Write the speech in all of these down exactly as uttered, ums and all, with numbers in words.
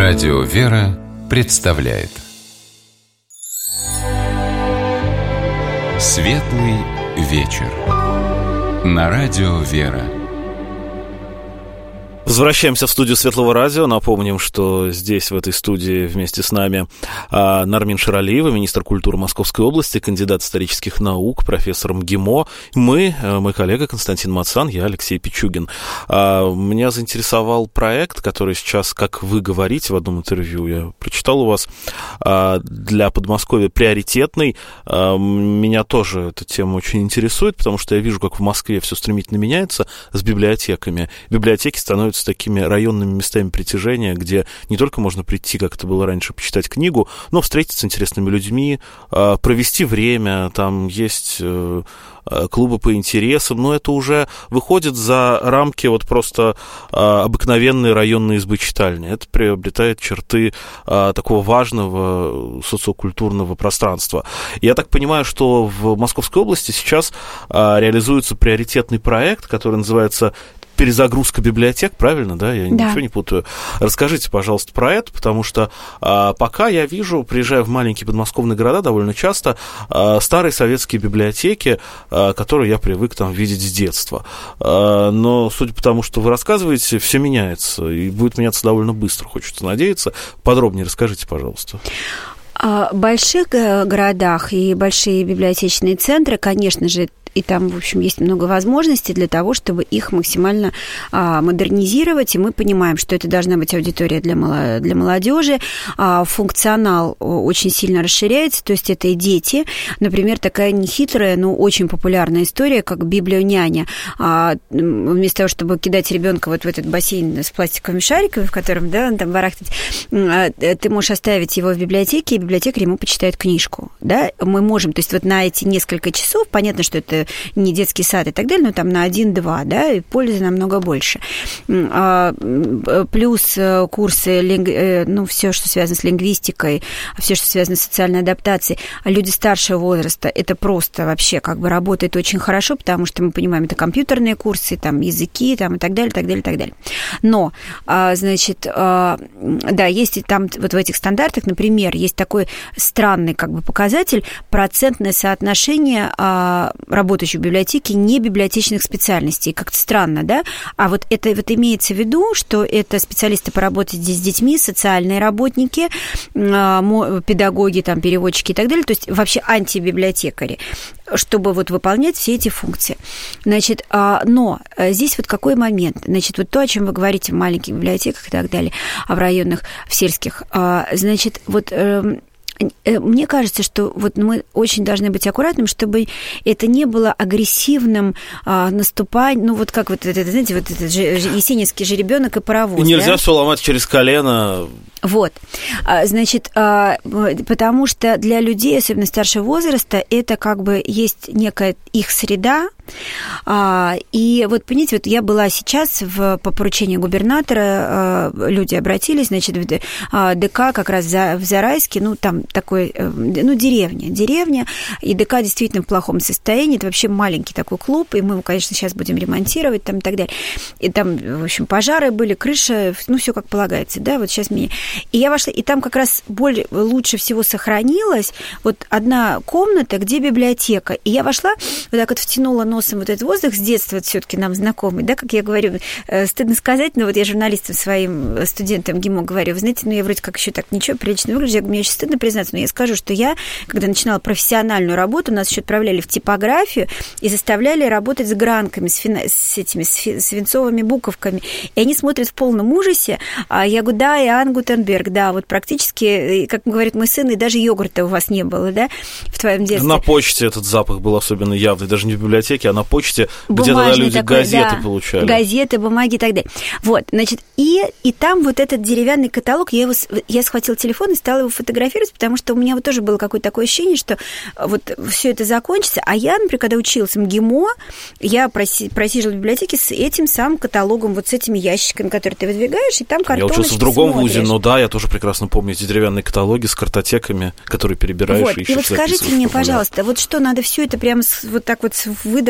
Радио «Вера» представляет Светлый вечер на Радио «Вера». Возвращаемся в студию Светлого радио. Напомним, что здесь, в этой студии, вместе с нами Нармин Шералиева, министр культуры Московской области, кандидат исторических наук, профессор МГИМО. Мы, мой коллега Константин Мацан, я Алексей Пичугин. Меня заинтересовал проект, который сейчас, как вы говорите в одном интервью, я прочитал у вас, для Подмосковья приоритетный. Меня тоже эта тема очень интересует, потому что я вижу, как в Москве все стремительно меняется с библиотеками. Библиотеки становятся такими районными местами притяжения, где не только можно прийти, как это было раньше, почитать книгу, но встретиться с интересными людьми, провести время, там есть клубы по интересам, но это уже выходит за рамки вот просто обыкновенной районной избы-читальни. Это приобретает черты такого важного социокультурного пространства. Я так понимаю, что в Московской области сейчас реализуется приоритетный проект, который называется «Перезагрузка библиотек», правильно, да? Я да. ничего не путаю. Расскажите, пожалуйста, про это, потому что а, пока я вижу, приезжая в маленькие подмосковные города довольно часто, а, старые советские библиотеки, а, которые я привык там видеть с детства. А, но, судя по тому, что вы рассказываете, все меняется, и будет меняться довольно быстро, хочется надеяться. Подробнее расскажите, пожалуйста. В больших городах и большие библиотечные центры, конечно же, и там, в общем, есть много возможностей для того, чтобы их максимально а, модернизировать, и мы понимаем, что это должна быть аудитория для, моло- для молодежи, а, функционал очень сильно расширяется, то есть это и дети, например, такая нехитрая, но очень популярная история, как библионяня. А, вместо того, чтобы кидать ребенка вот в этот бассейн с пластиковыми шариками, в котором, да, он там барахтать, ты можешь оставить его в библиотеке, и библиотекарь ему почитает книжку, да, мы можем, то есть вот на эти несколько часов, понятно, что это не детский сад и так далее, но там на один-два, да, и пользы намного больше. Плюс курсы, ну, все, что связано с лингвистикой, все, что связано с социальной адаптацией. А люди старшего возраста, это просто вообще как бы работает очень хорошо, потому что мы понимаем, это компьютерные курсы, там, языки, там, и так далее, так далее, так далее. Но, значит, да, есть там вот в этих стандартах, например, есть такой странный как бы показатель, процентное соотношение работы работающих в библиотеке не библиотечных специальностей. Как-то странно, да? А вот это вот имеется в виду, что это специалисты по работе с детьми, социальные работники, педагоги, там, переводчики и так далее, то есть вообще антибиблиотекари, чтобы вот выполнять все эти функции. Значит, но здесь вот какой момент? Значит, вот то, о чем вы говорите в маленьких библиотеках и так далее, а в районных, в сельских, значит, вот мне кажется, что вот мы очень должны быть аккуратными, чтобы это не было агрессивным а, наступанием, ну вот как вот это, знаете, вот этот же, есенинский жеребенок и паровоз. И нельзя да? все ломать через колено. Вот, значит, потому что для людей, особенно старшего возраста, это как бы есть некая их среда. И вот, понимаете, вот я была сейчас в, по поручению губернатора, люди обратились, значит, в ДК как раз в Зарайске, ну, там такой, ну, деревня, деревня, и ДК действительно в плохом состоянии, это вообще маленький такой клуб, и мы его, конечно, сейчас будем ремонтировать там и так далее. И там, в общем, пожары были, крыша, ну, все как полагается, да, вот сейчас мне... И я вошла, и там как раз более, лучше всего сохранилась вот одна комната, где библиотека. И я вошла, вот так вот втянула носом вот этот воздух, с детства вот все-таки нам знакомый, да, как я говорю, стыдно сказать, но вот я журналистам своим студентам ГИМО говорю, вы знаете, ну я вроде как еще так ничего, прилично выгляжу, я говорю, мне очень стыдно признаться, но я скажу, что я, когда начинала профессиональную работу, нас еще отправляли в типографию и заставляли работать с гранками, с, фина... с этими с свинцовыми буковками. И они смотрят в полном ужасе, а я говорю, да, Иоанн Гутенберг, да, вот практически, как говорит мой сын, и даже йогурта у вас не было, да, в твоем детстве. На почте этот запах был особенно явный, даже не в библиотеке, а на почте, где тогда люди такой, газеты да, получали. Газеты, бумаги и так далее. Вот, значит, и, и там вот этот деревянный каталог, я, его, я схватила телефон и стала его фотографировать, потому что у меня вот тоже было какое-то такое ощущение, что вот все это закончится, а я, например, когда училась в МГИМО, я проси, просиживала в библиотеке с этим самым каталогом, вот с этими ящиками, которые ты выдвигаешь, и там картоночки. Я учился в другом смотришь. вузе, но да, я тоже прекрасно помню эти деревянные каталоги с картотеками, которые перебираешь вот. и ищешь. И вот скажите мне, пожалуйста, вот что, надо все это прямо вот так вот выдрать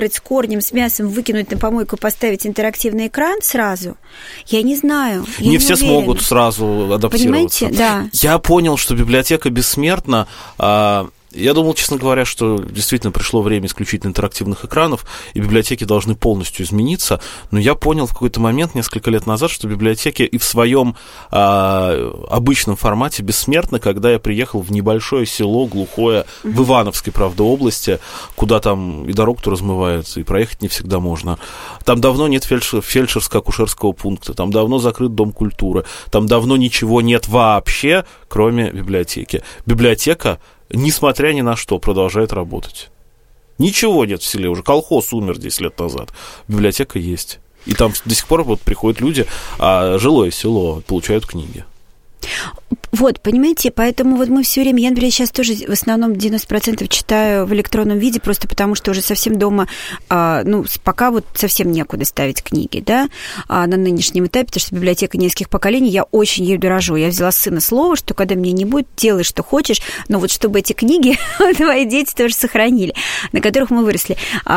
вырыть с корнем, с мясом, выкинуть на помойку, поставить интерактивный экран сразу, я не знаю. Я не, не все уверена. Смогут сразу адаптироваться. Понимаете? Да. Я понял, что библиотека бессмертна. Я думал, честно говоря, что действительно пришло время исключительно интерактивных экранов, и библиотеки должны полностью измениться, но я понял в какой-то момент, несколько лет назад, что библиотеки и в своем а, обычном формате бессмертны, когда я приехал в небольшое село глухое, mm-hmm. в Ивановской, правда, области, куда там и дорогу-то размывается, и проехать не всегда можно. Там давно нет фельдшер, фельдшерско-акушерского пункта, там давно закрыт Дом культуры, там давно ничего нет вообще, кроме библиотеки. Библиотека, несмотря ни на что, продолжает работать. Ничего нет в селе уже. Колхоз умер десять лет назад. Библиотека есть. И там до сих пор вот приходят люди, а жилое село, получают книги. Вот, понимаете, поэтому вот мы все время, я, например, сейчас тоже в основном девяносто процентов читаю в электронном виде, просто потому что уже совсем дома, а, ну, пока вот совсем некуда ставить книги, да, а на нынешнем этапе, потому что библиотека нескольких поколений, я очень ею дорожу. Я взяла с сына слово, что когда меня не будет, делай, что хочешь, но вот чтобы эти книги твои дети тоже сохранили, на которых мы выросли.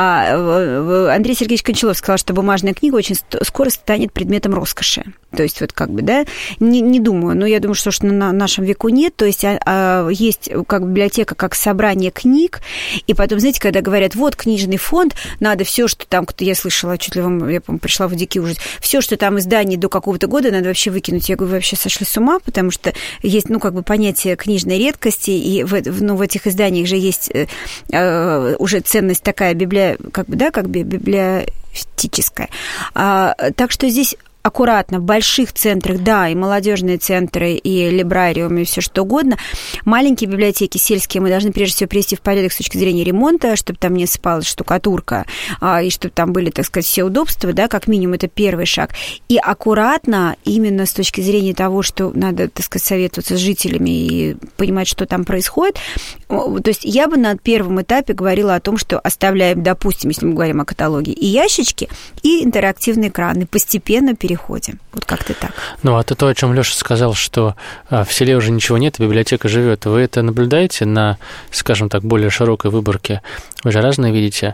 А Андрей Сергеевич Кончалов сказал, что бумажная книга очень скоро станет предметом роскоши. То есть вот как бы, да, не, не думаю, но я думаю, что, что на нашем веку нет, то есть а, а, есть как библиотека, как собрание книг, и потом, знаете, когда говорят, вот книжный фонд, надо все, что там, кто я слышала, чуть ли вам, я, по-моему, пришла в дикий ужас, все, что там издание до какого-то года, надо вообще выкинуть. Я говорю, вы вообще сошли с ума, потому что есть, ну, как бы понятие книжной редкости, и в, ну, в этих изданиях же есть э, э, уже ценность такая, библи... как бы, да, как бы библиотическая. А, так что здесь аккуратно, в больших центрах, да, и молодежные центры, и либрариумы, и все что угодно. Маленькие библиотеки сельские мы должны прежде всего привести в порядок с точки зрения ремонта, чтобы там не сыпалась штукатурка, и чтобы там были, так сказать, все удобства, да, как минимум это первый шаг. И аккуратно, именно с точки зрения того, что надо, так сказать, советоваться с жителями и понимать, что там происходит. То есть я бы на первом этапе говорила о том, что оставляем, допустим, если мы говорим о каталоге, и ящички, и интерактивные экраны, постепенно переходим. Ходим. Вот как-то так. Ну, а то, то, о чем Лёша сказал, что а, в селе уже ничего нет, библиотека живет. Вы это наблюдаете на, скажем так, более широкой выборке? Вы же разные видите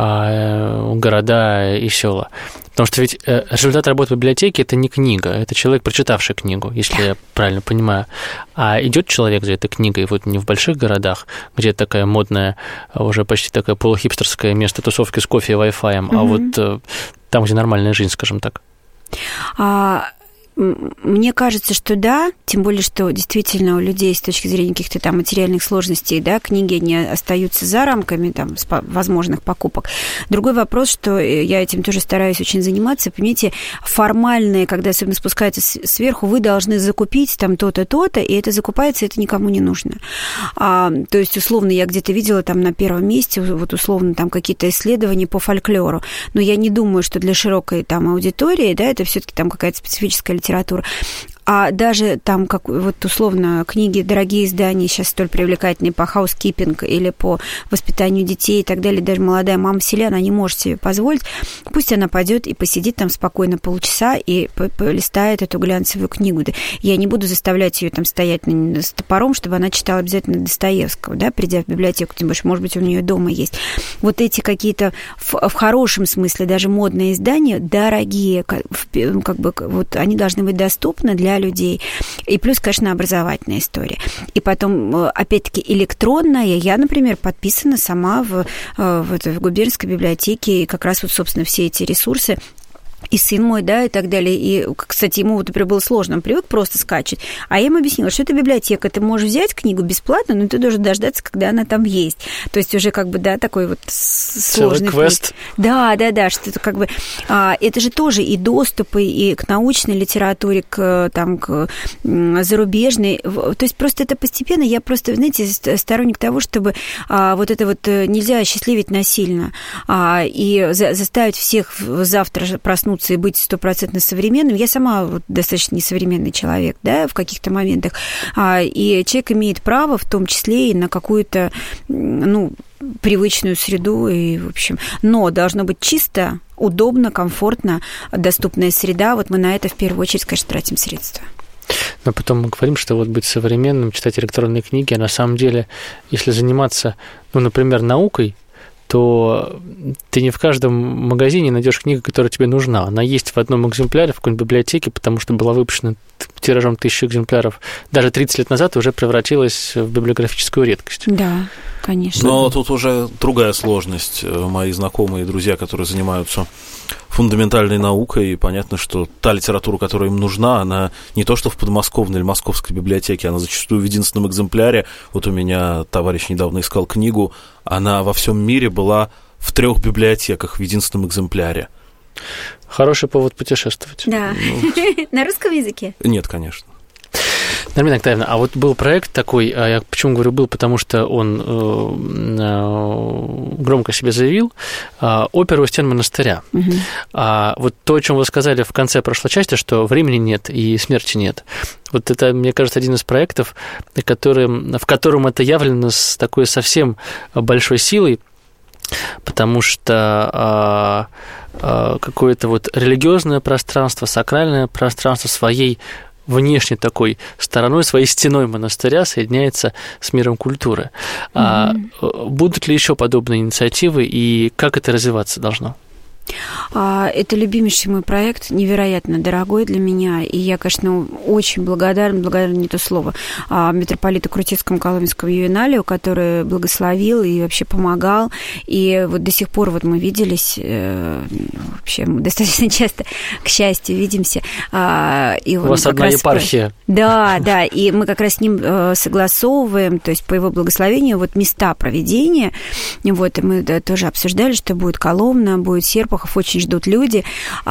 а, города и села. Потому что ведь э, результат работы библиотеки – это не книга, это человек, прочитавший книгу, если я правильно понимаю. А идет человек за этой книгой вот не в больших городах, где такая модная, уже почти такая полухипстерское место тусовки с кофе и Wi-Fi, mm-hmm. а вот э, там, где нормальная жизнь, скажем так. А, мне кажется, что да, тем более, что действительно у людей с точки зрения каких-то там материальных сложностей, да, книги не остаются за рамками там возможных покупок. Другой вопрос, что я этим тоже стараюсь очень заниматься, понимаете, формальные, когда особенно спускается сверху, вы должны закупить там то-то, то-то, и это закупается, это никому не нужно. А, то есть, условно, я где-то видела там на первом месте, вот условно, там какие-то исследования по фольклору, но я не думаю, что для широкой там аудитории, да, это все-таки там какая-то специфическая литература. А даже там, как, вот условно, книги, дорогие издания сейчас столь привлекательные по хаускипинг или по воспитанию детей и так далее, даже молодая мама в селе, она не может себе позволить, пусть она пойдет и посидит там спокойно полчаса и полистает эту глянцевую книгу. Я не буду заставлять ее там стоять с топором, чтобы она читала обязательно Достоевского, да, придя в библиотеку, тем больше, может быть, у нее дома есть. Вот эти какие-то в, в хорошем смысле даже модные издания, дорогие, как, как бы, вот они должны быть доступны для людей. И плюс, конечно, образовательная история. И потом, опять-таки, электронная. Я, например, подписана сама в, в, в губернской библиотеке, и как раз вот, собственно, все эти ресурсы, и сын мой, да, и так далее. И, кстати, ему вот, например, было сложно, он привык просто скачать. А я ему объяснила, что это библиотека, ты можешь взять книгу бесплатно, но ты должен дождаться, когда она там есть. То есть уже как бы, да, такой вот сложный... Целый квест. Да, да, да, что это как бы... А, это же тоже и доступы, и к научной литературе, к, там, к зарубежной. То есть просто это постепенно, я просто, знаете, сторонник того, чтобы а, вот это вот нельзя осчастливить насильно, а, и за, заставить всех завтра проснуться и быть стопроцентно современным. Я сама вот достаточно несовременный человек, да, в каких-то моментах. И человек имеет право, в том числе и на какую-то, ну, привычную среду, и, в общем, но должно быть чисто, удобно, комфортно, доступная среда. Вот мы на это в первую очередь, конечно, тратим средства. Но потом мы говорим, что вот быть современным, читать электронные книги, а на самом деле, если заниматься, ну, например, наукой, то ты не в каждом магазине найдешь книгу, которая тебе нужна. Она есть в одном экземпляре в какой-нибудь библиотеке, потому что была выпущена тиражом тысячи экземпляров. Даже тридцать лет назад уже превратилась в библиографическую редкость. Да, конечно. Но тут уже другая сложность. Мои знакомые и друзья, которые занимаются фундаментальной наукой, и понятно, что та литература, которая им нужна, она не то что в подмосковной или московской библиотеке, она зачастую в единственном экземпляре. Вот у меня товарищ недавно искал книгу, она во всем мире была в трех библиотеках в единственном экземпляре. Хороший повод путешествовать. Да. Ну, на русском языке? Нет, конечно. Нармина Октаевна, а вот был проект такой, я почему говорю был, потому что он э, громко себе заявил, э, опера у стен монастыря. Угу. А вот то, о чем вы сказали в конце прошлой части, что времени нет и смерти нет. Вот это, мне кажется, один из проектов, который, в котором это явлено с такой совсем большой силой, потому что э, э, какое-то вот религиозное пространство, сакральное пространство своей внешне такой стороной, своей стеной монастыря соединяется с миром культуры. Mm-hmm. А будут ли еще подобные инициативы и как это развиваться должно? Это любимейший мой проект, невероятно дорогой для меня, и я, конечно, очень благодарна, благодарна не то слово, митрополиту Крутицкому Коломенскому Ювеналию, который благословил и вообще помогал, и вот до сих пор вот мы виделись, вообще мы достаточно часто, к счастью, видимся. И у вас одна епархия. Да, да, и мы как раз с ним согласовываем, то есть по его благословению, вот места проведения, вот, и мы тоже обсуждали, что будет Коломна, будет Серпухов, очень ждут люди.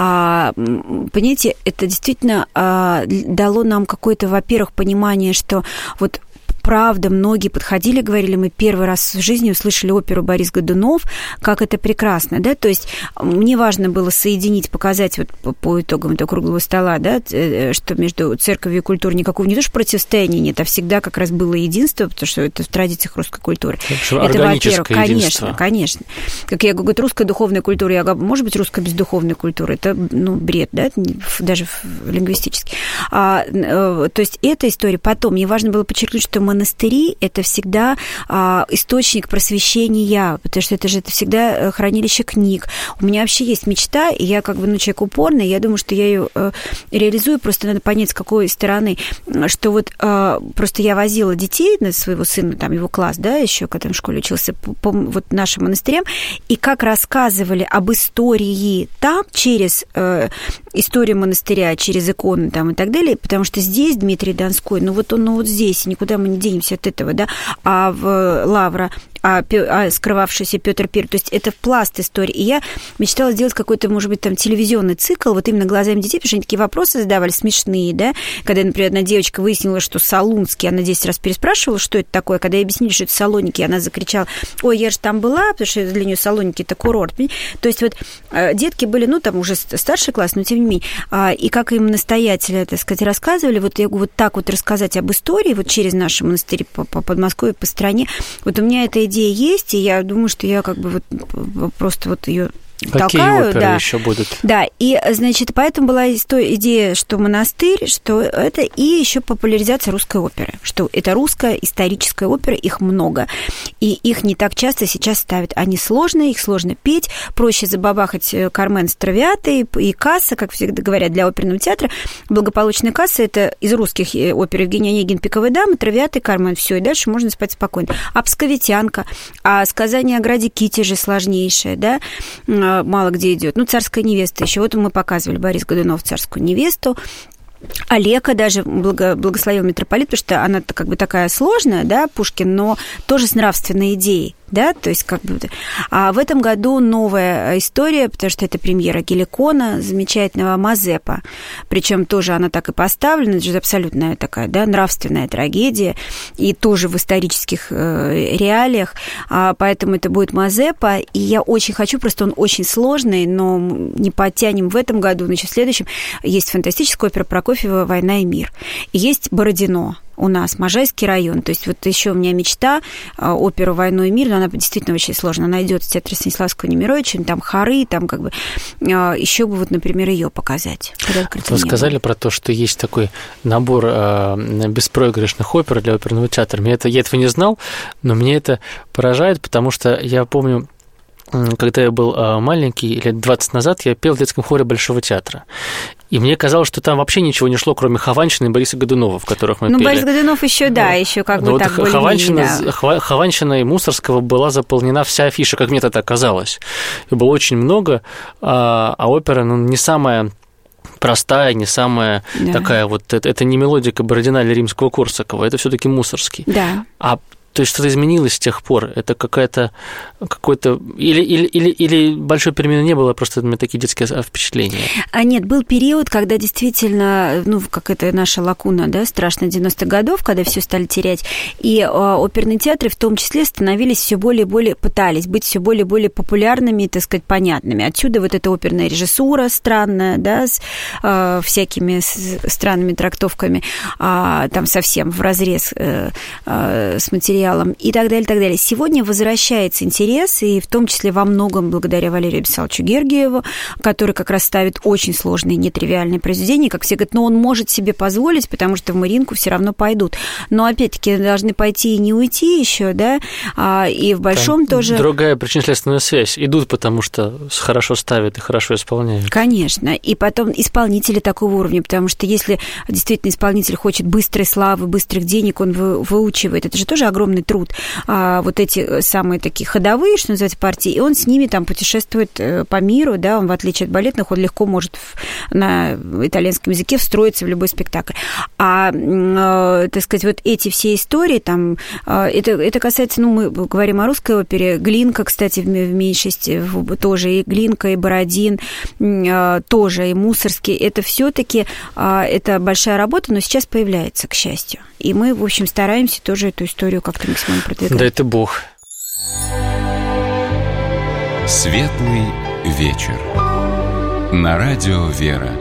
А, понимаете, это действительно а, дало нам какое-то, во-первых, понимание, что вот правда, многие подходили, говорили, мы первый раз в жизни услышали оперу Борис Годунов, как это прекрасно, да, то есть мне важно было соединить, показать вот по, по итогам этого круглого стола, да, что между церковью и культурой никакого не то что противостояния нет, а всегда как раз было единство, потому что это в традициях русской культуры. Это, во-первых, конечно, конечно. Как я говорю, русская духовная культура, я говорю, может быть, русская бездуховная культура, это, ну, бред, да, даже лингвистически. А, то есть эта история. Потом мне важно было подчеркнуть, что монастыри – это всегда а, источник просвещения, потому что это же это всегда хранилище книг. У меня вообще есть мечта, и я как бы, ну, человек упорный, я думаю, что я ее э, реализую, просто надо понять, с какой стороны, что вот э, просто я возила детей, на своего сына, там, его класс, да, еще когда он в школе учился, по, по вот нашим монастырям, и как рассказывали об истории там через э, историю монастыря, через иконы там и так далее, потому что здесь Дмитрий Донской, ну вот он, ну вот здесь, никуда мы не денемся от этого, да, а в Лавра, а, а скрывавшийся Петр Первый, то есть это пласт истории. И я мечтала сделать какой-то, может быть, там телевизионный цикл, вот именно глазами детей, потому что они такие вопросы задавали смешные, да, когда, например, одна девочка выяснила, что Солунский, она десять раз переспрашивала, что это такое, когда ей объяснили, что это Салоники, она закричала, ой, я же там была, потому что для нее Салоники это курорт. То есть вот детки были, ну, там уже старший класс, но тем не менее, и как им настоятели, так сказать, рассказывали, вот я говорю, вот так вот рассказать об истории, вот через наши монастыри по, по Подмосковью, по стране, вот у меня эта идея есть, и я думаю, что я как бы вот просто вот ее Какие толкаю, оперы да. еще будут? Да, и, значит, поэтому была идея, что монастырь, что это, и еще популяризация русской оперы, что это русская историческая опера, их много, и их не так часто сейчас ставят. Они сложные, их сложно петь, проще забабахать Кармен с Травиатой и касса, как всегда говорят, для оперного театра. Благополучная касса – это из русских опер Евгений Онегин «Пиковая дама», Травиата и Кармен, все, и дальше можно спать спокойно. А «Псковитянка», а сказание о граде Китеже сложнейшее, да, мало где идет. Ну, «Царская невеста» еще. Вот мы показывали Борис Годунов «Царскую невесту». Олега даже благо, благословил митрополит, потому что она как бы такая сложная, да, Пушкин, но тоже с нравственной идеей, да, то есть как бы... А в этом году новая история, потому что это премьера Геликона, замечательного Мазепа, причем тоже она так и поставлена, это же абсолютная такая, да, нравственная трагедия, и тоже в исторических э, реалиях, а, поэтому это будет Мазепа, и я очень хочу, просто он очень сложный, но не подтянем в этом году, значит, в следующем есть фантастическая опера Прокофьева «Война и мир», и есть Бородино у нас, Можайский район. То есть вот еще у меня мечта, оперу «Войну и мир», но она действительно очень сложная. Она идет в театре Станиславского Немировича, там хоры, там как бы еще бы вот, например, ее показать. Вы сказали про то, что есть такой набор э, беспроигрышных опер для оперного театра. Мне это, я этого не знал, но мне это поражает, потому что я помню, когда я был маленький, лет двадцать назад, я пел в детском хоре Большого театра. И мне казалось, что там вообще ничего не шло, кроме Хованщины и Бориса Годунова, в которых мы ну, пели. Ну, Борис Годунов еще, да, еще как бы вот так более-менее. Хованщина, Да. Хованщина и Мусорского была заполнена вся афиша, как мне тогда казалось. И было очень много, а, а опера, ну, не самая простая, не самая да. такая вот... Это, это не мелодика Бородина или Римского-Корсакова, это все таки Мусорский. Да. А то есть что-то изменилось с тех пор? Это какая-то... какой-то или, или, или, или большой перемены не было, просто у меня такие детские впечатления? А нет, был период, когда действительно, ну, как это наша лакуна, да, страшно девяностых годов, когда все стали терять, и а, оперные театры в том числе становились все более и более, пытались быть все более и более популярными, так сказать, понятными. Отсюда вот эта оперная режиссура странная, да, с а, всякими с, странными трактовками, а, там совсем вразрез а, а, с материалом, и так далее, и так далее. Сегодня возвращается интерес, и в том числе во многом благодаря Валерию Вячеславовичу Гергиеву, который как раз ставит очень сложные, нетривиальные произведения, как все говорят, но он может себе позволить, потому что в Мариинку все равно пойдут. Но, опять-таки, должны пойти и не уйти еще, да, и в Большом там тоже... Другая причинно-следственная связь. Идут, потому что хорошо ставят и хорошо исполняют. Конечно. И потом исполнители такого уровня, потому что если действительно исполнитель хочет быстрой славы, быстрых денег, он выучивает. Это же тоже огромный труд. А, вот эти самые такие ходовые, что называется, партии, и он с ними там путешествует по миру, да, он, в отличие от балетных, он легко может в, на итальянском языке встроиться в любой спектакль. А, э, так сказать, вот эти все истории, там, э, это, это касается, ну, мы говорим о русской опере, Глинка, кстати, в, в меньшости тоже, и Глинка, и Бородин, э, тоже, и Мусорский, это все-таки э, это большая работа, но сейчас появляется, к счастью. И мы, в общем, стараемся тоже эту историю как-то максимально продвигать. Да это Бог. Светлый вечер. На радио «Вера».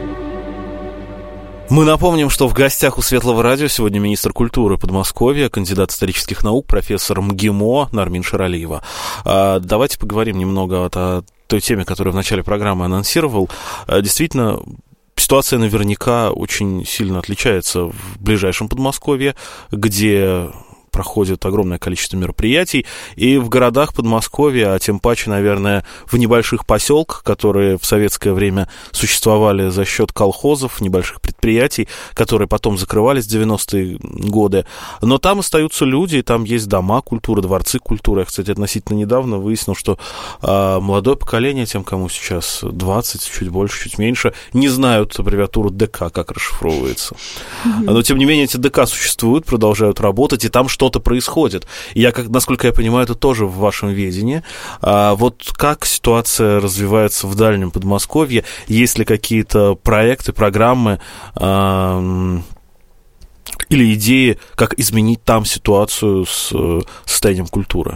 Мы напомним, что в гостях у Светлого радио сегодня министр культуры Подмосковья, кандидат исторических наук, профессор МГИМО Нармин Шералиева. Давайте поговорим немного о той теме, которую в начале программы анонсировал. Действительно, ситуация наверняка очень сильно отличается в ближайшем Подмосковье, где проходит огромное количество мероприятий, и в городах Подмосковья, а тем паче, наверное, в небольших поселках, которые в советское время существовали за счет колхозов, небольших предприятий, которые потом закрывались в девяностые годы. Но там остаются люди, и там есть дома культуры, дворцы культуры. Я, кстати, относительно недавно выяснил, что а, молодое поколение, тем, кому сейчас двадцать, чуть больше, чуть меньше, не знают аббревиатуру ДК, как расшифровывается. Mm-hmm. Но, тем не менее, эти ДК существуют, продолжают работать, и там что-то происходит. Я, как, насколько я понимаю, это тоже в вашем ведении. А вот как ситуация развивается в дальнем Подмосковье? Есть ли какие-то проекты, программы а, или идеи, как изменить там ситуацию с состоянием культуры?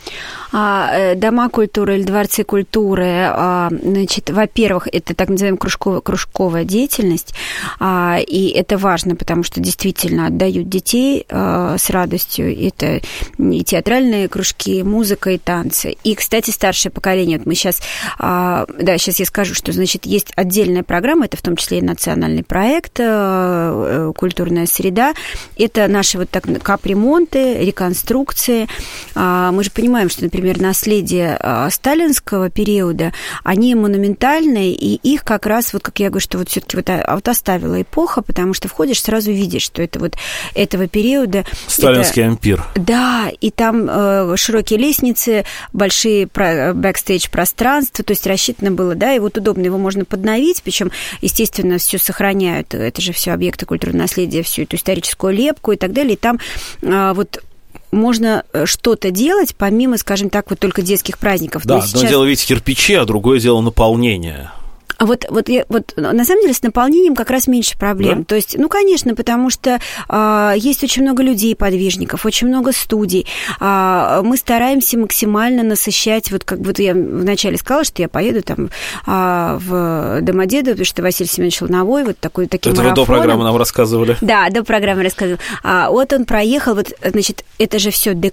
Дома культуры или дворцы культуры, значит, во-первых, это так называемая кружковая, кружковая деятельность, и это важно, потому что действительно отдают детей с радостью. Это и театральные кружки, и музыка, и танцы. И, кстати, старшее поколение, вот мы сейчас, да, сейчас я скажу, что, значит, есть отдельная программа, это в том числе и национальный проект «Культурная среда». Это наши вот так капремонты, реконструкции. Мы же понимаем, что, например, наследие сталинского периода, они монументальные, и их как раз, вот как я говорю, что вот все-таки вот, вот оставила эпоха, потому что входишь, сразу видишь, что это вот этого периода... Сталинский это, ампир. Да, и там э, широкие лестницы, большие бэкстейдж-пространства, то есть рассчитано было, да, и вот удобно, его можно подновить, причем, естественно, все сохраняют, это же все объекты культурного наследия, всю эту историческую лепку и так далее, и там э, вот... можно что-то делать, помимо, скажем так, вот только детских праздников. Да, одно сейчас... дело ведь кирпичи, а другое дело наполнение. Вот, вот, вот на самом деле с наполнением как раз меньше проблем. Да? То есть, ну, конечно, потому что а, есть очень много людей, подвижников, очень много студий. А, мы стараемся максимально насыщать, вот как вот я вначале сказала, что я поеду там а, в Домодедово, потому что Василий Семенович Лановой, вот такой, таким Это марафоном. вы до программы нам рассказывали? Да, до программы рассказывала. А, вот он проехал, вот, значит, это же все ДК,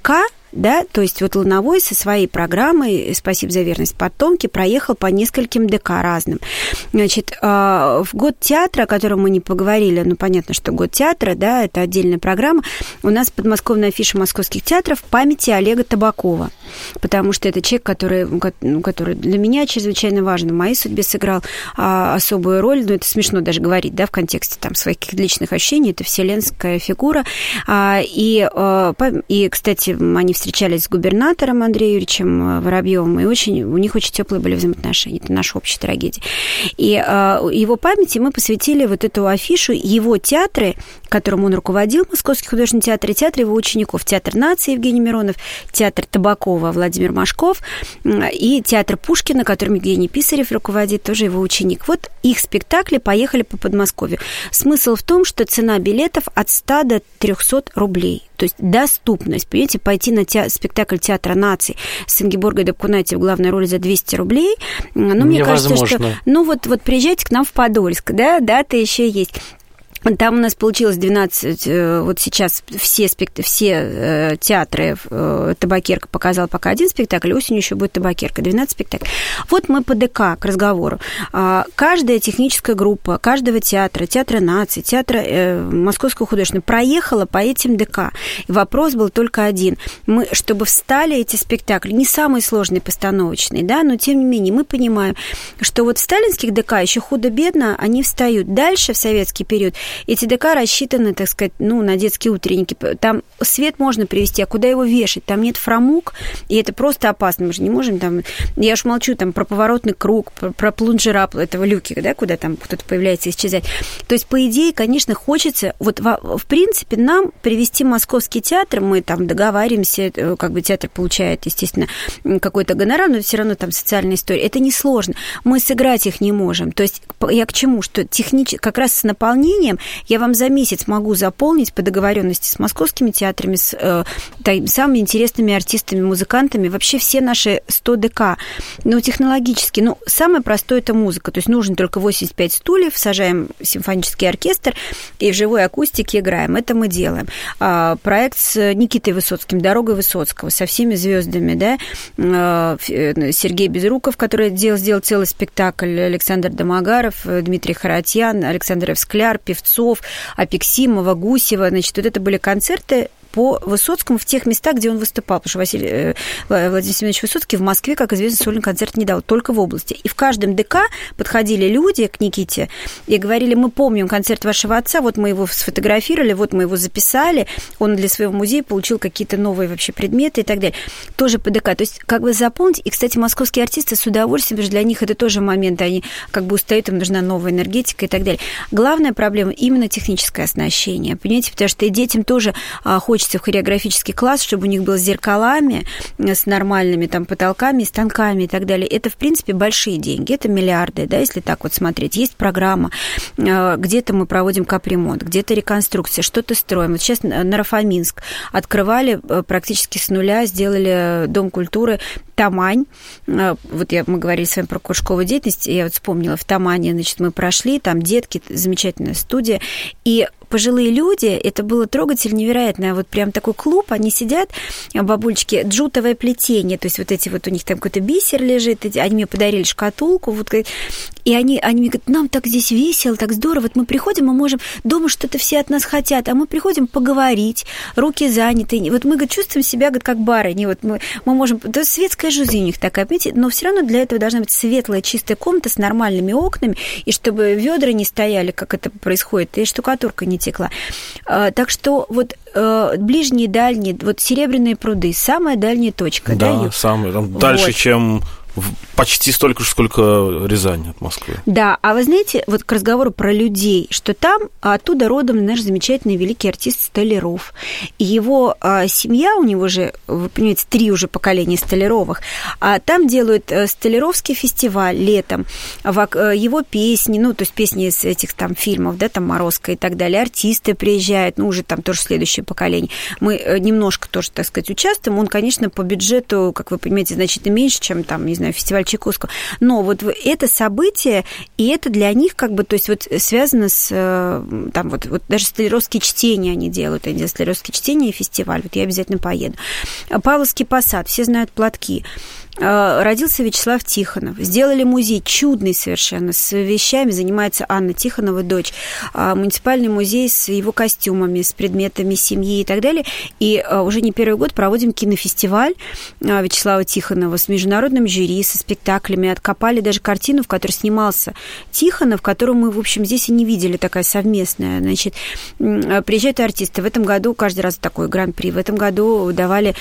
да, то есть вот Лановой со своей программой «Спасибо за верность, потомки» проехал по нескольким ДК разным. Значит, в год театра, о котором мы не поговорили, ну, понятно, что год театра, да, это отдельная программа, у нас подмосковная афиша московских театров в памяти Олега Табакова, потому что это человек, который, ну, который для меня чрезвычайно важен, в моей судьбе сыграл а, особую роль, ну, это смешно даже говорить, да, в контексте там своих личных ощущений, это вселенская фигура, а, и, а, и, кстати, они встречались с губернатором Андреем Юрьевичем Воробьевым, и очень, у них очень теплые были взаимоотношения. Это наша общая трагедия. И э, его памяти мы посвятили вот эту афишу, его театры, которым он руководил, Московский художественный театр, и театр его учеников. Театр нации Евгений Миронов, театр Табакова Владимир Машков и театр Пушкина, которым Евгений Писарев руководит, тоже его ученик. Вот их спектакли поехали по Подмосковью. Смысл в том, что цена билетов от ста до трехсот рублей. То есть доступность. Понимаете, пойти на те... спектакль театра наций с Ингеборгой Дапкунайте в главной роли за двести рублей, ну, мне кажется, что... Ну, вот, вот приезжайте к нам в Подольск, да, дата еще есть. Там у нас получилось двенадцать, вот сейчас все, спект... все театры, Табакерка показала пока один спектакль, осенью еще будет Табакерка, двенадцать спектаклей. Вот мы по ДК к разговору. Каждая техническая группа, каждого театра, театра нации, театра Московского художественного проехала по этим ДК. И вопрос был только один. Мы, чтобы встали эти спектакли, не самые сложные постановочные, да, но тем не менее мы понимаем, что вот в сталинских ДК еще худо-бедно они встают. Дальше, в советский период, эти ДК рассчитаны, так сказать, ну, на детские утренники. Там свет можно привезти, а куда его вешать? Там нет фрамуг, и это просто опасно. Мы же не можем там... Я уж молчу там про поворотный круг, про, про плунжера этого люки, да, куда там кто-то появляется и исчезает. То есть, по идее, конечно, хочется... Вот, в, в принципе, нам привести Московский театр, мы там договариваемся, как бы театр получает, естественно, какой-то гонорар, но все равно там социальная история. Это несложно. Мы сыграть их не можем. То есть, я к чему? Что технически, как раз с наполнением я вам за месяц могу заполнить по договоренности с московскими театрами, с э, там, самыми интересными артистами, музыкантами, вообще все наши сто ДК. Но технологически, ну, самое простое – это музыка. То есть нужно только восемьдесят пять стульев, сажаем симфонический оркестр и в живой акустике играем. Это мы делаем. А, проект с Никитой Высоцким, «Дорогой Высоцкого», со всеми звездами, да, а, Сергей Безруков, который делал, сделал целый спектакль, Александр Домогаров, Дмитрий Харатьян, Александр Евскляр, певцов, Апексимова, Гусева. Значит, вот это были концерты по Высоцкому в тех местах, где он выступал, потому что Василий, Владимир Семенович Высоцкий в Москве, как известно, сольный концерт не дал, только в области. И в каждом ДК подходили люди к Никите и говорили: мы помним концерт вашего отца, вот мы его сфотографировали, вот мы его записали, он для своего музея получил какие-то новые вообще предметы и так далее. Тоже по ДК. То есть как бы запомнить, и, кстати, московские артисты с удовольствием, потому что для них это тоже момент, они как бы устают, им нужна новая энергетика и так далее. Главная проблема именно техническое оснащение, понимаете, потому что и детям тоже хочется в хореографический класс, чтобы у них было с зеркалами, с нормальными там потолками, станками и так далее. Это, в принципе, большие деньги, это миллиарды, да, если так вот смотреть. Есть программа, где-то мы проводим капремонт, где-то реконструкция, что-то строим. Вот сейчас Наро-Фоминск открывали практически с нуля, сделали Дом культуры Тамань. Вот я, мы говорили с вами про кружковую деятельность, я вот вспомнила, в Тамане, значит, мы прошли, там детки, замечательная студия, и пожилые люди, это было трогательно, невероятно. Вот прям такой клуб, они сидят, бабульчики, джутовое плетение, то есть вот эти вот у них там какой-то бисер лежит, они мне подарили шкатулку, вот, и они, они мне говорят: нам так здесь весело, так здорово, вот мы приходим, мы можем, дома что-то все от нас хотят, а мы приходим поговорить, руки заняты, вот мы, говорит, чувствуем себя, говорит, как барыни, вот мы, мы можем, то есть светская жизнь у них такая, понимаете, но все равно для этого должна быть светлая, чистая комната с нормальными окнами, и чтобы ведра не стояли, как это происходит, и штукатурка не текла. Так что вот ближние, дальние, вот Серебряные пруды, самая дальняя точка. Да, да, самая, там, дальше, вот. чем... Почти столько же, сколько Рязань от Москвы. Да, а вы знаете, вот к разговору про людей, что там оттуда родом наш замечательный великий артист Столяров. И его а, семья, у него же, вы понимаете, три уже поколения Столяровых, а там делают Столяровский фестиваль летом, его песни, ну, то есть песни из этих там фильмов, да, там «Морозко» и так далее, артисты приезжают, ну, уже там тоже следующее поколение. Мы немножко тоже, так сказать, участвуем, он, конечно, по бюджету, как вы понимаете, значительно меньше, чем там, не знаю, фестиваль Чайковского. Но вот это событие, и это для них как бы, то есть вот связано с, там вот, вот даже столяровские чтения они делают, они делают столяровские чтения и фестиваль, вот я обязательно поеду. Павловский посад, все знают платки. Родился Вячеслав Тихонов. Сделали музей чудный совершенно. С вещами занимается Анна Тихонова, дочь. Муниципальный музей с его костюмами, с предметами семьи и так далее. И уже не первый год проводим кинофестиваль Вячеслава Тихонова с международным жюри, со спектаклями. Откопали даже картину, в которой снимался Тихонов, которую мы, в общем, здесь и не видели, такая совместная. Значит, приезжают артисты. В этом году каждый раз такой гран-при. В этом году давали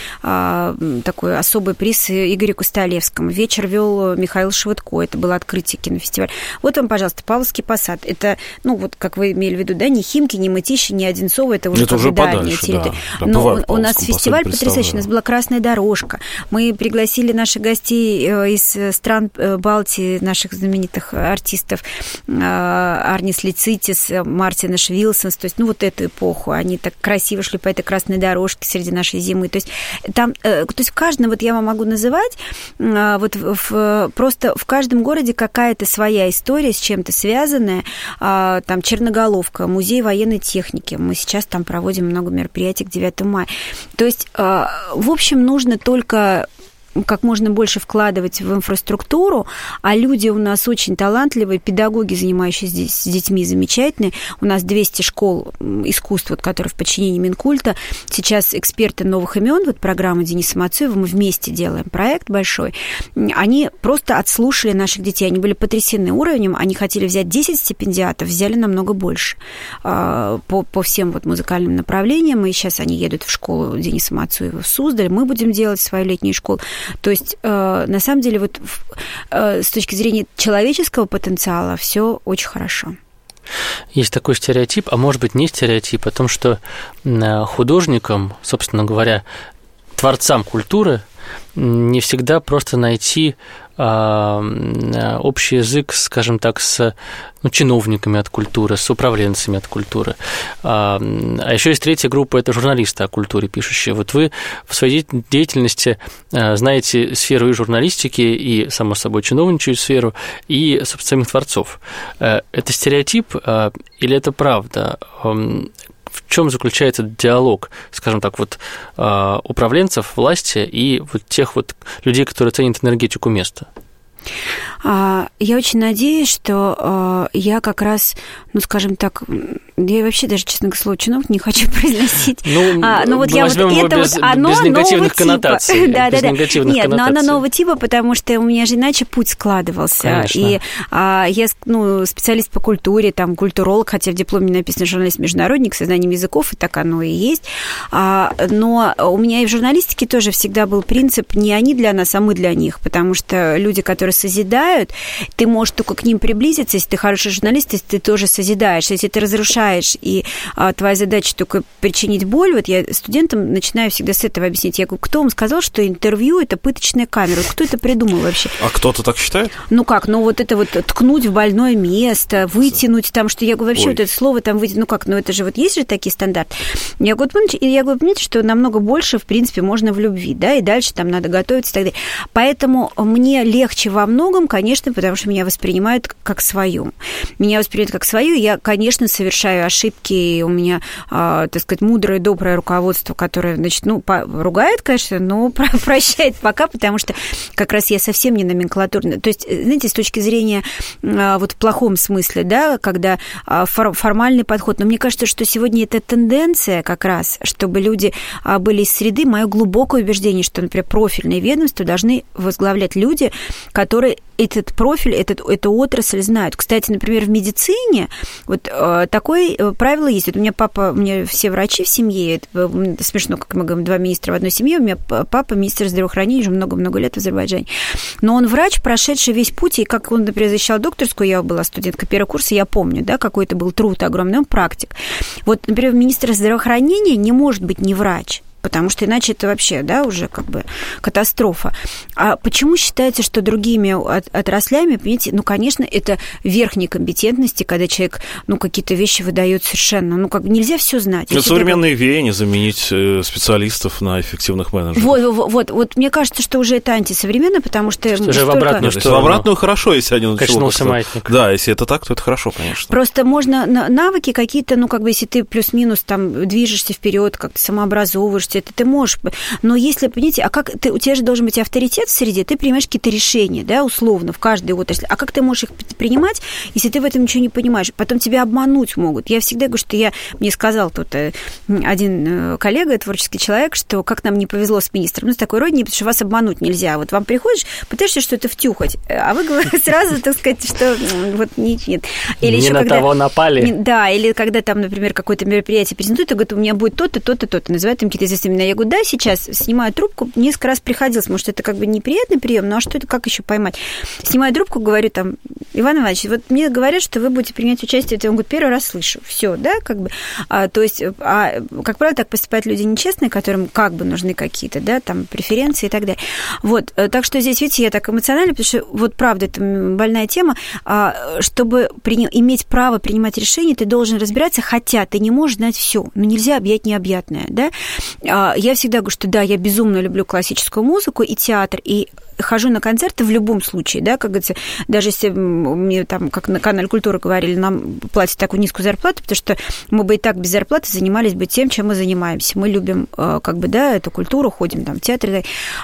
такой особый приз Игорю Костолевскому. Вечер вел Михаил Швыдко. Это было открытие кинофестиваля. Вот вам, пожалуйста, Павловский посад. Это, ну, вот как вы имели в виду, да, не Химки, не Мытищи, не Одинцово. Это уже, это уже подальше, территория. Да. Но у нас фестиваль потрясающий. У нас была красная дорожка. Мы пригласили наших гостей из стран Балтии, наших знаменитых артистов Арнис Лицитис, Мартинаш Вилсонс. То есть, ну, вот эту эпоху. Они так красиво шли по этой красной дорожке среди нашей зимы. То есть, там, то есть в каждом, вот я вам могу называть, вот в, просто в каждом городе какая-то своя история с чем-то связанная. Там Черноголовка, музей военной техники. Мы сейчас там проводим много мероприятий к девятому мая. То есть, в общем, нужно только как можно больше вкладывать в инфраструктуру, а люди у нас очень талантливые, педагоги, занимающиеся здесь с детьми, замечательные. У нас двести школ искусств, вот, которые в подчинении Минкульта. Сейчас эксперты новых имен, вот программа Дениса Мацуева, мы вместе делаем проект большой. Они просто отслушали наших детей, они были потрясены уровнем, они хотели взять десять стипендиатов, взяли намного больше по, по всем вот музыкальным направлениям, и сейчас они едут в школу Дениса Мацуева в Суздаль, мы будем делать свою летнюю школу. То есть, э, на самом деле, вот э, с точки зрения человеческого потенциала все очень хорошо. Есть такой стереотип, а может быть не стереотип, о том, что художникам, собственно говоря, творцам культуры не всегда просто найти общий язык, скажем так, с ну, чиновниками от культуры, с управленцами от культуры. А еще есть третья группа – это журналисты о культуре пишущие. Вот вы в своей деятельности знаете сферу и журналистики, и, само собой, чиновничью сферу, и, собственно, самих творцов. Это стереотип или это правда? В чем заключается диалог, скажем так, вот управленцев, власти и вот тех вот людей, которые ценят энергетику места? Я очень надеюсь, что я как раз, ну, скажем так, я вообще даже, честно говоря, слово чиновник не хочу произносить. Ну, а, ну вот я вот это без, вот оно без негативных коннотаций. Да, да, да. Нет, коннотаций. Но оно нового типа, потому что у меня же иначе путь складывался. Конечно. И а, я, ну, специалист по культуре, там, культуролог, хотя в дипломе написано журналист-международник со знанием языков, и так оно и есть. А, но у меня и в журналистике тоже всегда был принцип не они для нас, а мы для них, потому что люди, которые созидают, ты можешь только к ним приблизиться, если ты хороший журналист, если ты тоже созидаешь. Если ты разрушаешь, и а, твоя задача только причинить боль, вот я студентам начинаю всегда с этого объяснять. Я говорю, кто вам сказал, что интервью – это пыточная камера? Кто это придумал вообще? А кто-то так считает? Ну как, ну вот это вот ткнуть в больное место, вытянуть там, что я говорю, вообще Ой. вот это слово там вытянуть, ну как, ну это же вот есть же такие стандарты. Я говорю, я говорю, понимаете, что намного больше, в принципе, можно в любви, да, и дальше там надо готовиться и так далее. Поэтому мне легче во многом, конечно, потому что меня воспринимают как свою. Меня воспринимают как свою, я, конечно, совершаю ошибки, и у меня, а, так сказать, мудрое, доброе руководство, которое, значит, ну, ругает, конечно, но прощает пока, потому что как раз я совсем не номенклатурная. То есть, знаете, с точки зрения а, вот в плохом смысле, да, когда а, фор- формальный подход, но мне кажется, что сегодня это тенденция как раз, чтобы люди а, были из среды. Мое глубокое убеждение, что, например, профильные ведомства должны возглавлять люди, которые этот профиль, этот, эту отрасль знают. Кстати, например, в медицине вот э, такое правило есть. Вот у меня папа, у меня все врачи в семье, это смешно, как мы говорим, два министра в одной семье, у меня папа министр здравоохранения уже много-много лет в Азербайджане. Но он врач, прошедший весь путь, и как он, например, защищал докторскую, я была студентка первого курса, я помню, да, какой это был труд огромный, он практик. Вот, например, министр здравоохранения не может быть не врач. потому что иначе это вообще, да, уже как бы катастрофа. А почему считается, что другими отраслями, понимаете, ну, конечно, это верхней компетентности, когда человек, ну, какие-то вещи выдает совершенно, ну, как бы нельзя все знать. Это современные как... веяния заменить специалистов на эффективных менеджеров. Вот, вот, вот, вот, мне кажется, что уже это антисовременно, потому что... Что уже в обратную сторону. В обратную хорошо, если они качнулся маятник. Да, если это так, то это хорошо, конечно. Просто можно навыки какие-то, ну, как бы, если ты плюс-минус там движешься вперед, как-то самообразовываешься, это ты можешь. Но если, понимаете, а как ты, у тебя же должен быть авторитет в среде, ты принимаешь какие-то решения, да, условно, в каждой отрасли. А как ты можешь их принимать, если ты в этом ничего не понимаешь? Потом тебя обмануть могут. Я всегда говорю, что я, мне сказал тут один коллега, творческий человек, что как нам не повезло с министром, ну, с такой родине, потому что вас обмануть нельзя. Вот вам приходишь, пытаешься что-то втюхать, а вы говорите сразу, так сказать, что вот нет. Или не еще на когда, того напали. Да, или когда там, например, какое-то мероприятие презентуют, и говорят, у меня будет то-то, то-то, то-то. Называют им какие-то известные имена. Я говорю, да, сейчас снимаю трубку, несколько раз приходилось, может, это как бы неприятный прием, ну а что это, как еще поймать? Снимаю трубку, говорю там, Иван Иванович, вот мне говорят, что вы будете принять участие, он говорит, первый раз слышу. Все, да, как бы. А, то есть, а, как правило, так поступают люди нечестные, которым как бы нужны какие-то, да, там, преференции и так далее. Вот, так что здесь, видите, я так эмоционально, потому что, вот, правда, это больная тема, чтобы при... иметь право принимать решения, ты должен разбираться, хотя ты не можешь знать все, но нельзя объять необъятное, да. Я всегда говорю, что да, я безумно люблю классическую музыку и театр, и хожу на концерты в любом случае, да, как говорится, даже если мне там, как на канале «Культура» говорили, нам платят такую низкую зарплату, потому что мы бы и так без зарплаты занимались бы тем, чем мы занимаемся. Мы любим, как бы, да, эту культуру, ходим там в театр.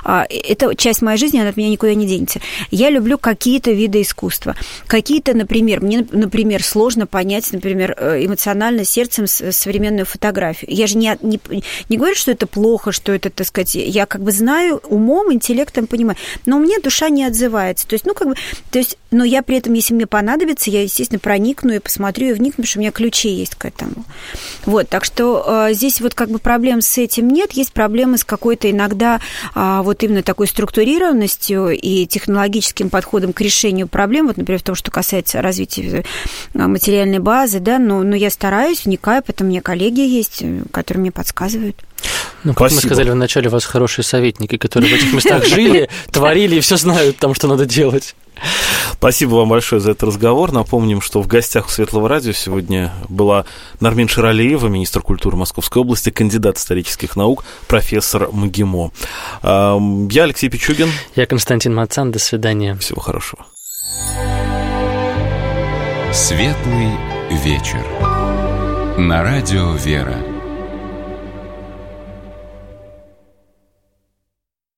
Это часть моей жизни, она от меня никуда не денется. Я люблю какие-то виды искусства. Какие-то, например, мне, например, сложно понять, например, эмоционально сердцем современную фотографию. Я же не, не, не говорю, что это плохо, что это, так сказать, я как бы знаю умом, интеллектом понимаю. Но у меня душа не отзывается. То есть, ну, как бы, то есть, но я при этом, если мне понадобится, я, естественно, проникну и посмотрю, и вникну, потому что у меня ключи есть к этому. Вот, так что э, здесь вот как бы проблем с этим нет, есть проблемы с какой-то иногда э, вот именно такой структурированностью и технологическим подходом к решению проблем, вот, например, в том, что касается развития материальной базы, да, но, но я стараюсь, вникаю, поэтому у меня коллеги есть, которые мне подсказывают. Ну, как Спасибо. Мы сказали вначале, у вас хорошие советники, которые в этих местах жили, творили и все знают там, что надо делать. Спасибо вам большое за этот разговор. Напомним, что в гостях у Светлого радио сегодня была Нармин Ширалиева, министр культуры Московской области, кандидат исторических наук, профессор МГИМО. Я Алексей Пичугин. Я Константин Мацан. До свидания. Всего хорошего. Светлый вечер. На радио «Вера».